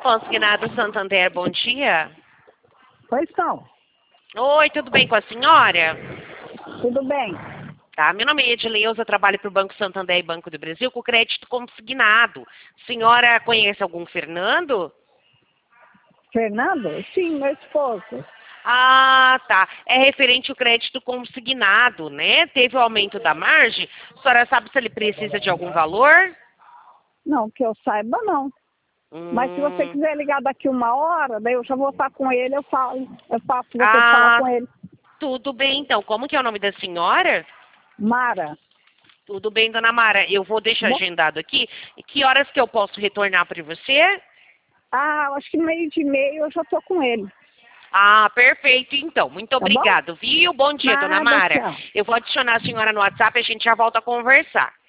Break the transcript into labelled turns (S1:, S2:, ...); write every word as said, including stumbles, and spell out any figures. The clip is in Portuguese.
S1: Consignado Santander, bom dia.
S2: Pois não.
S1: Oi, tudo bem com a senhora?
S2: Tudo bem.
S1: Tá, meu nome é Edileuza, trabalho para o Banco Santander e Banco do Brasil com crédito consignado. Senhora conhece algum Fernando?
S2: Fernando? Sim, meu esposo.
S1: Ah, tá. É referente ao crédito consignado, né? Teve o aumento da margem. A senhora sabe se ele precisa de algum valor?
S2: Não, que eu saiba, não.
S1: Hum...
S2: Mas se você quiser ligar daqui uma hora, daí eu já vou estar com ele, eu falo. Eu faço você
S1: Ah,
S2: falar com ele.
S1: tudo bem, então. Como que é o nome da senhora?
S2: Mara.
S1: Tudo bem, dona Mara. Eu vou deixar
S2: Bom,
S1: agendado aqui. E que horas que eu posso retornar para você?
S2: ah, acho que meio de meio eu já estou com ele.
S1: Ah, perfeito, então. Muito
S2: Tá bom?
S1: obrigado, viu? Bom dia, dona
S2: Nada,
S1: Mara.
S2: tchau.
S1: Eu vou adicionar a senhora no WhatsApp e a gente já volta a conversar.